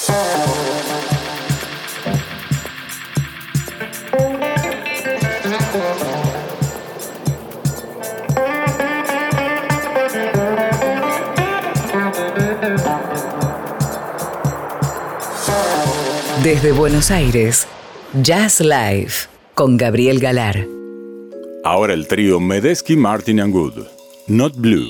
Desde Buenos Aires, Jazz Live con Gabriel Galar. Ahora el trío Medeski, Martin and Good, Not Blue.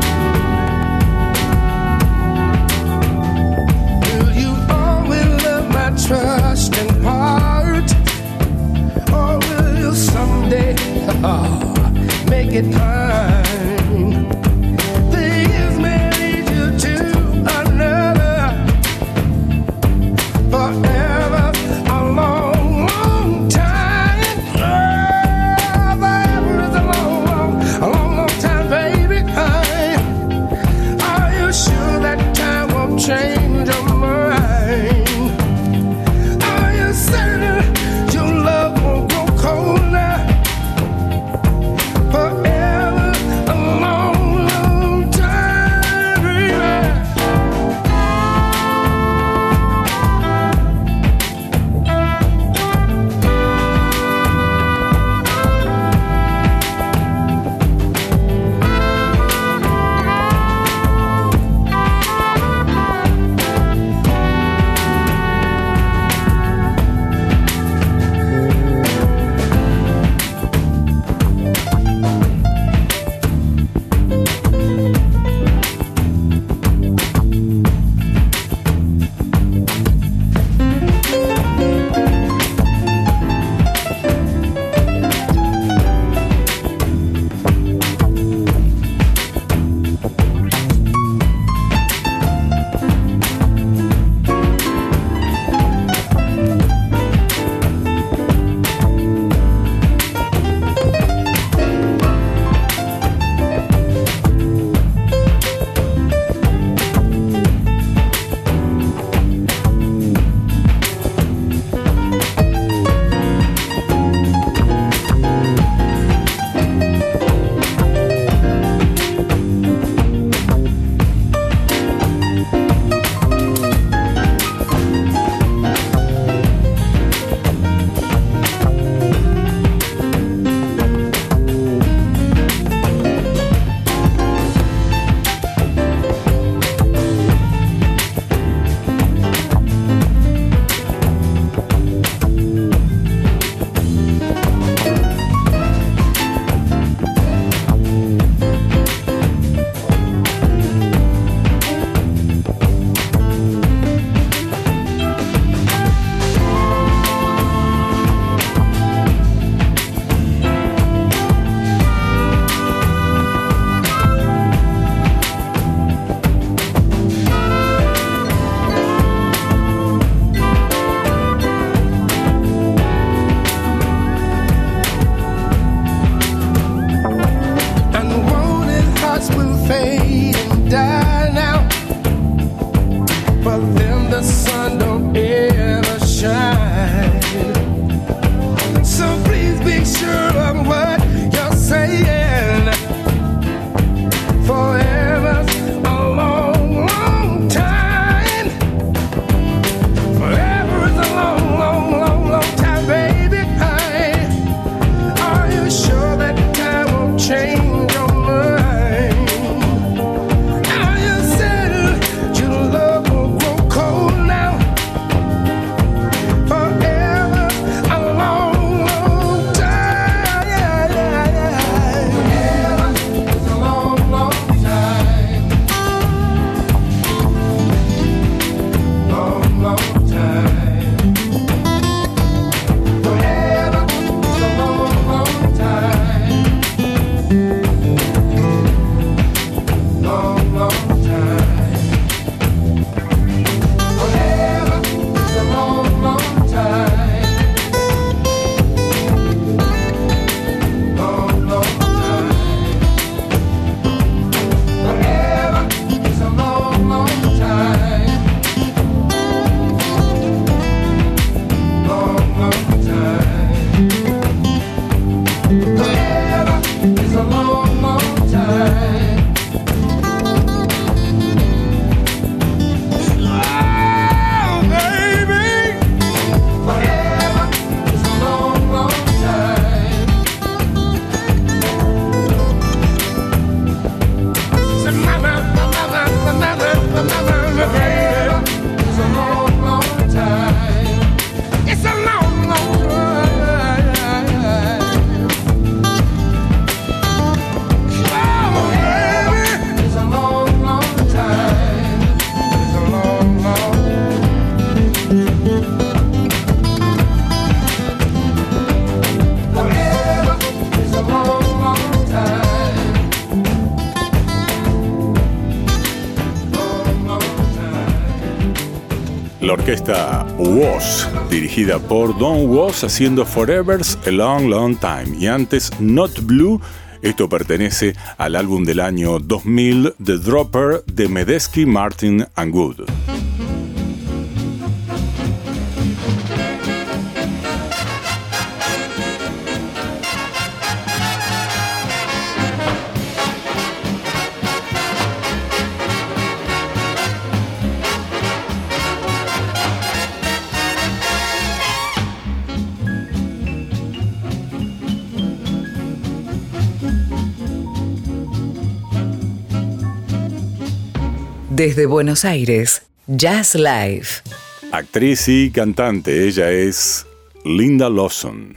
Will you always love the sun don't ever shine. So please be sure of what you're saying. Forever's a long, long time. Forever is a long, long, long, long time, baby. Are you sure that time won't change your mind? Are you certain your love will grow cold now? Forever a long, long time. Forever is a long, long time. Long, long time. Forever is a long, long time. Long, long time. Forever is a long, long time. Long, long time. Forever is a long, long time. Long, long time. Forever is a long, long time. Oh, baby. Forever is a long, long time. So mama, forever is a long, long time. It's a long, long time. Oh, baby, it's a long, long time. It's a long, long. Forever is a long, long time. Long, long time. La orquesta Was, dirigida por Don Was, haciendo Forever's a Long Long Time. Y antes Not Blue, esto pertenece al álbum del año 2000, The Dropper, de Medeski, Martin and Good. Desde Buenos Aires, Jazz Live. Actriz y cantante, ella es Linda Lawson.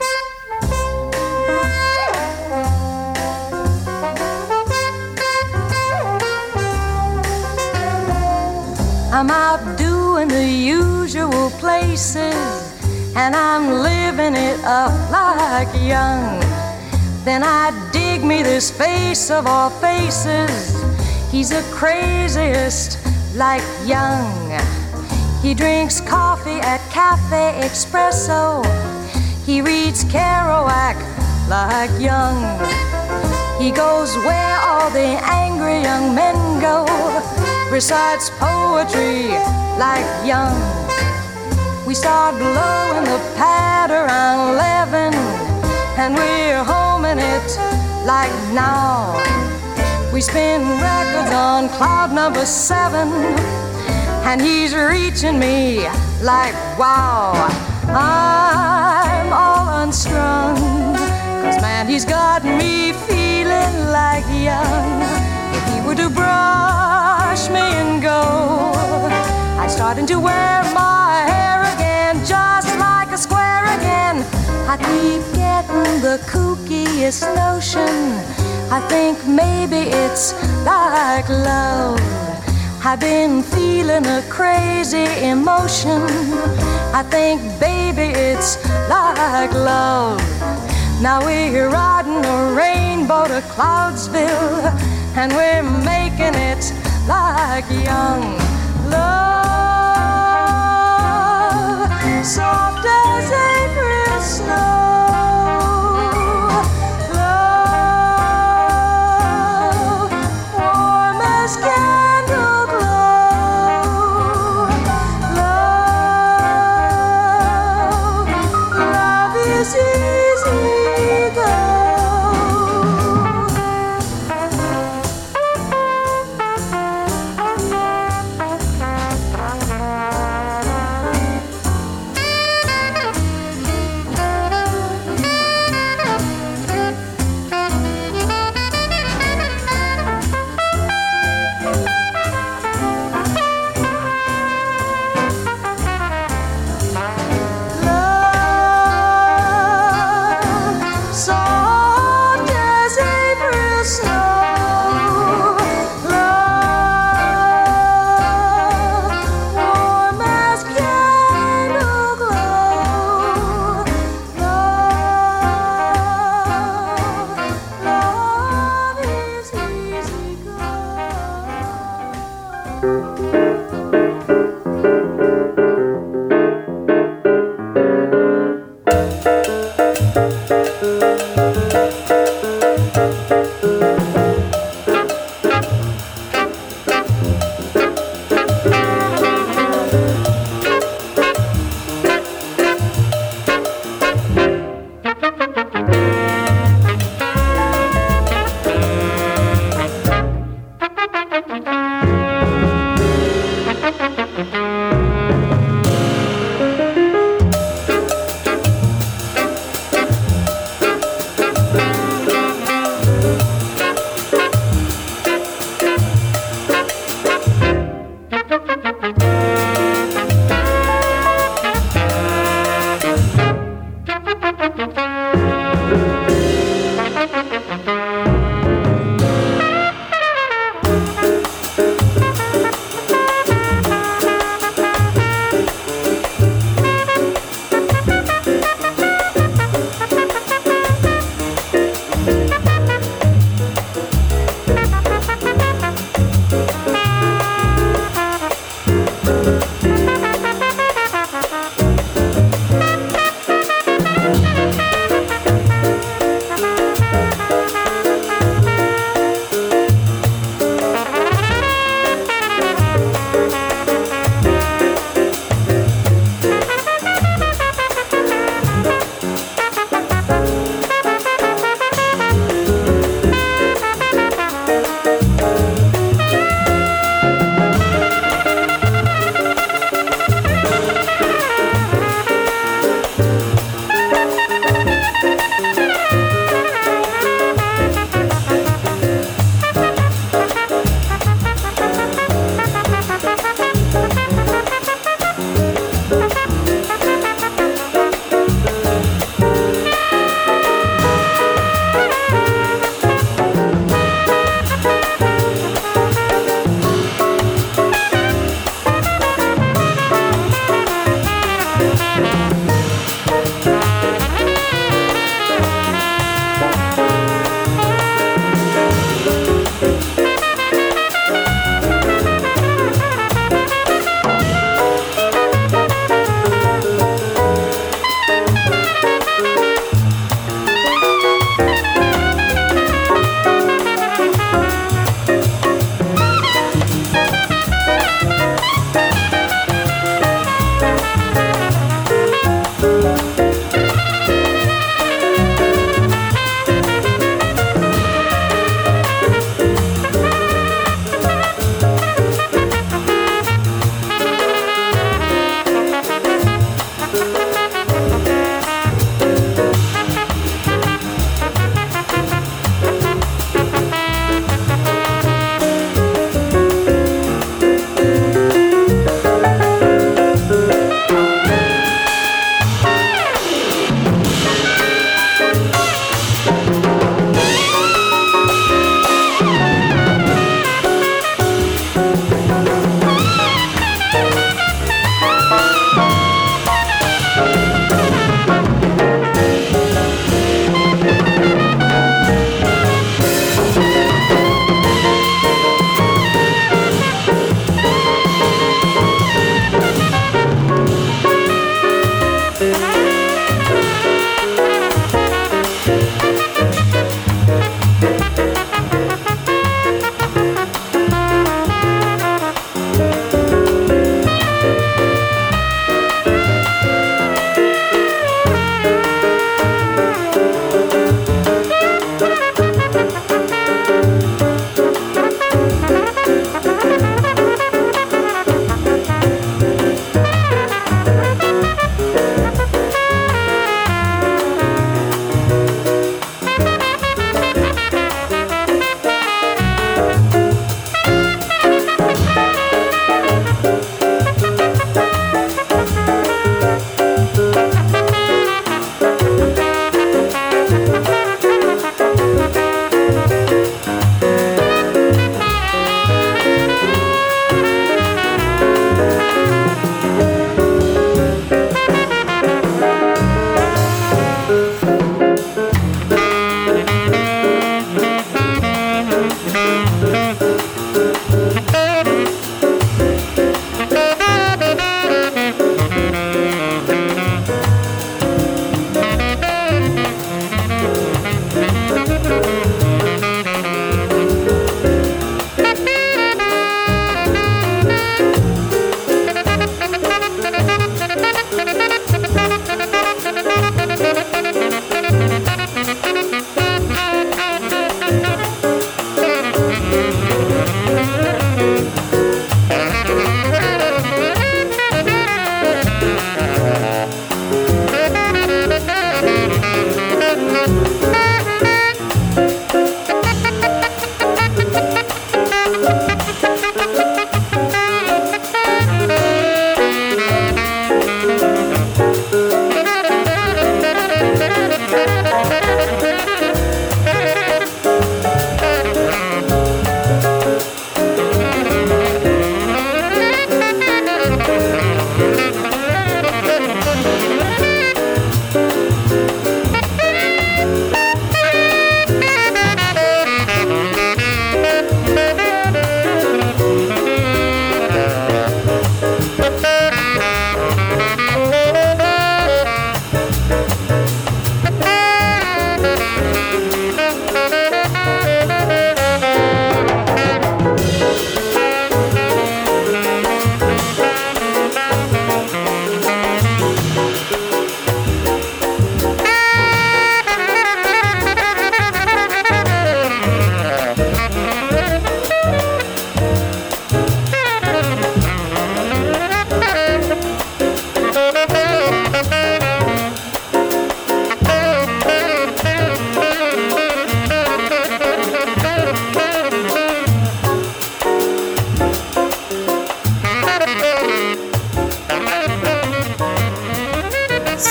I'm out doing the usual places, and I'm living it up like young. Then I dig me this face of all faces. He's the craziest, like Young. He drinks coffee at Cafe Espresso. He reads Kerouac like Young. He goes where all the angry young men go, recites poetry like Young. We start blowing the pad around 11, and we're home in it like now. We spin records on cloud number 7, and he's reaching me like wow. I'm all unstrung, 'cause man, he's got me feeling like Young. If he were to brush me and go, I'd start to wear my hair again, just like a square again. I keep getting the kookiest notion. I think maybe it's like love. I've been feeling a crazy emotion. I think, baby, it's like love. Now we're riding a rainbow to Cloudsville, and we're making it like Young. Love, soft as April snow. Love, warm as candle glow. Love,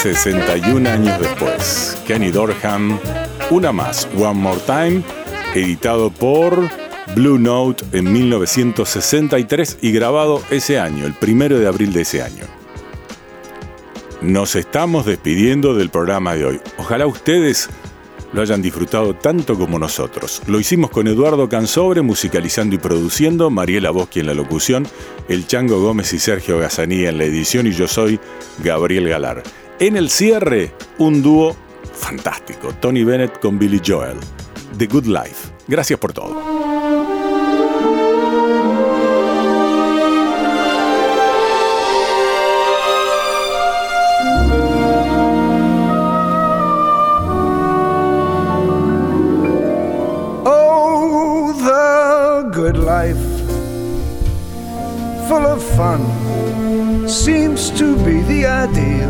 61 años después. Kenny Dorham, una más, One More Time, editado por Blue Note en 1963 y grabado ese año, el 1 de abril de ese año. Nos estamos despidiendo del programa de hoy. Ojalá ustedes lo hayan disfrutado tanto como nosotros. Lo hicimos con Eduardo Cansobre musicalizando y produciendo, Mariela Boschi en la locución, el Chango Gómez y Sergio Gazzanía en la edición y yo soy Gabriel Galar. En el cierre, un dúo fantástico, Tony Bennett con Billy Joel, The Good Life. Gracias por todo. Good life, full of fun, seems to be the ideal.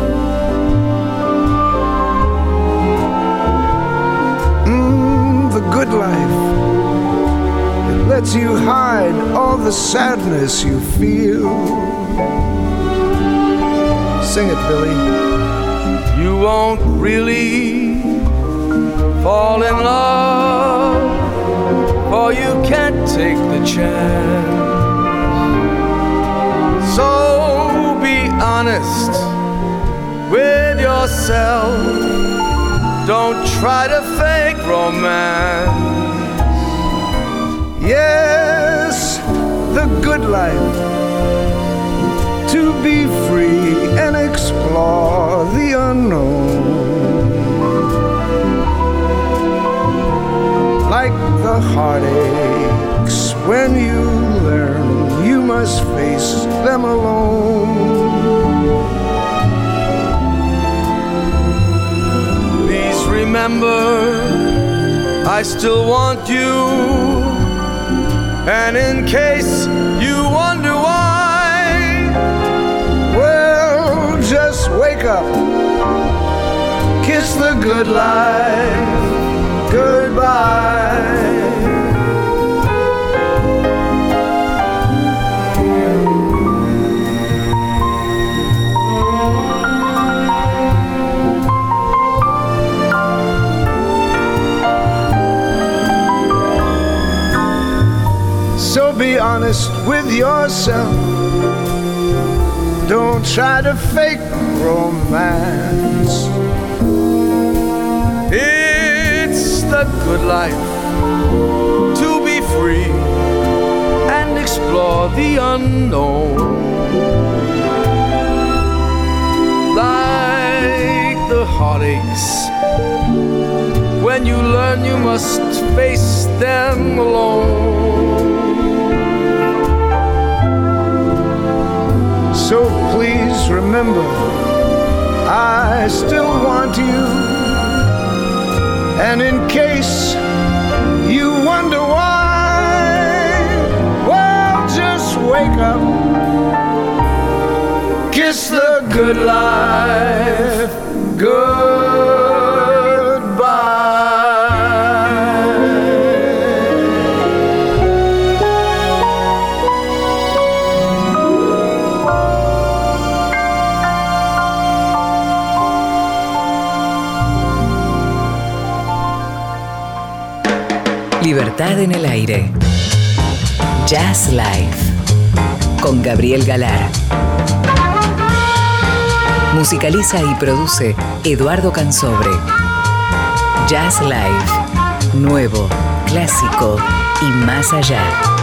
The good life, it lets you hide all the sadness you feel. Sing it, Billy. You won't really fall in love, for you can't take the chance. So be honest with yourself. Don't try to fake romance. Yes, the good life, to be free and explore the unknown. Like the heartaches when you learn you must face them alone. Please remember, I still want you, and in case you wonder why, well, just wake up, kiss the good life goodbye. So be honest with yourself. Don't try to fake romance. It's the good life, to be free and explore the unknown. Like the heartaches, when you learn you must face them alone. So please remember, I still want you, and in case you wonder why, well, just wake up, kiss the good life goodbye. Libertad en el aire. Jazz Live con Gabriel Galar. Musicaliza y produce Eduardo Cansobre. Jazz Live, nuevo, clásico y más allá.